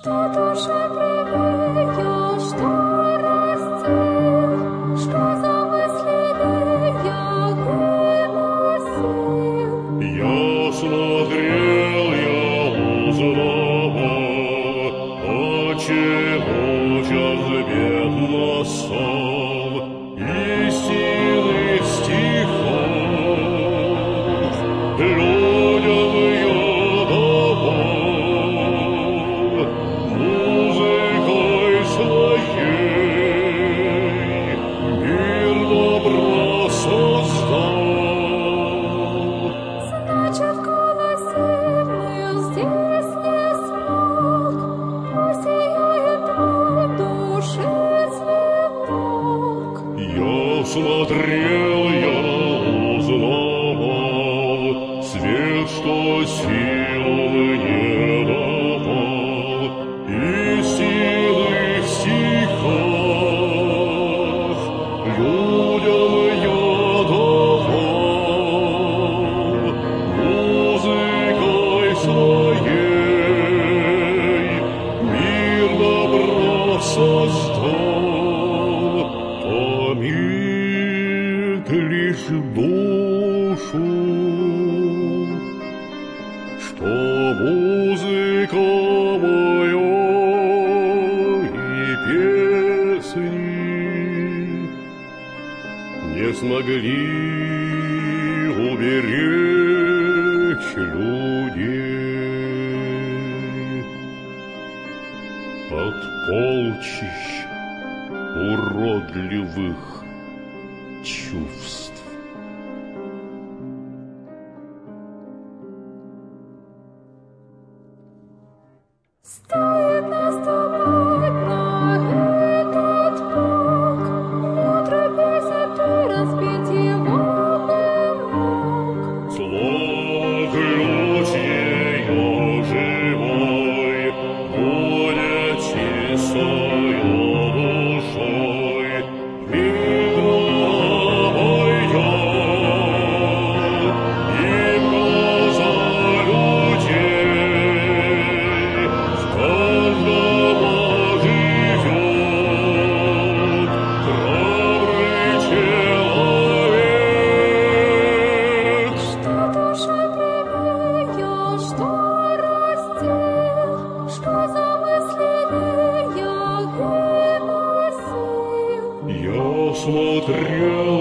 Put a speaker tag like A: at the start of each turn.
A: Что душе привеет, что растет, что замыслили я выносил.
B: Я смотрел, я узнавал, почему час бед настал, истины стихов людям я давал, музыкой своей мир добра создал.
A: Значит, в голосе мы здесь не смог, посеяет в душе цветок.
B: Я смотрел, я узнавал свет, что сил мне давал, истины в стихах людям я давал, музыкой своей мир добра создал, томит лишь душу, что музыка моя и песни не смогли уберечь людей от полчищ уродливых чувств.
A: Стоит наступать на этот путь, мудрый бесит и разбить его бы мог.
B: Слово ключ ее живой, будет чистою душой, мигом обойдет и глаза людей. В каждом живет храбрый человек.
A: Что душе привеет, что растет, что замыслили я выносил.
B: Я смотрел,